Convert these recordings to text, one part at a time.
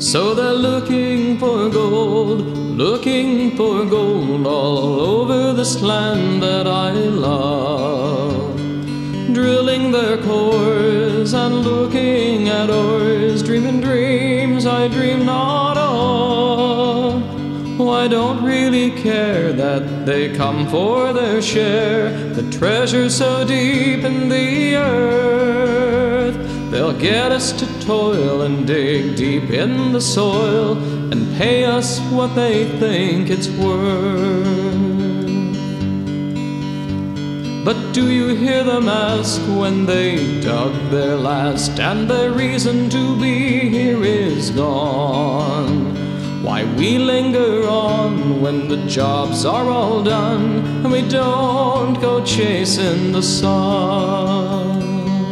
So they're looking for gold all over this land that I love. Drilling their cores and looking at ores, dreaming dreams I dream not of. Oh, I don't really care that they come for their share, the treasure so deep in the earth. They'll get us to toil and dig deep in the soil and pay us what they think it's worth. But do you hear them ask when they dug their last and their reason to be here is gone? Why we linger on when the jobs are all done and we don't go chasing the sun?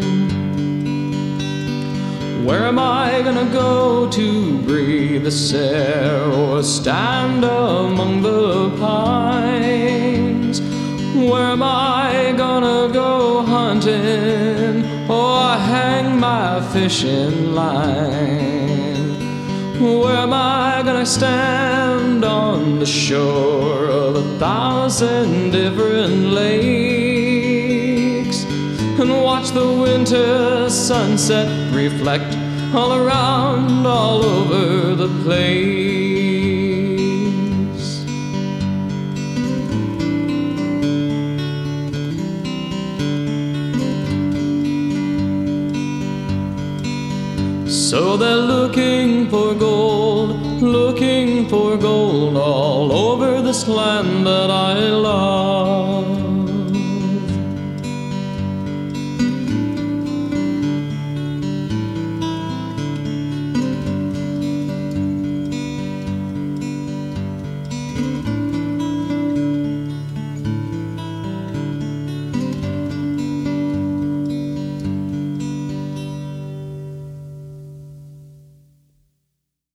Where am I gonna go to breathe this air or stand among the pines? Where am I gonna go hunting or hang my fishing line? Where am I gonna stand on the shore of 1,000 different lakes and watch the winter sunset reflect all around, all over the place? So they're looking for gold all over this land that I love.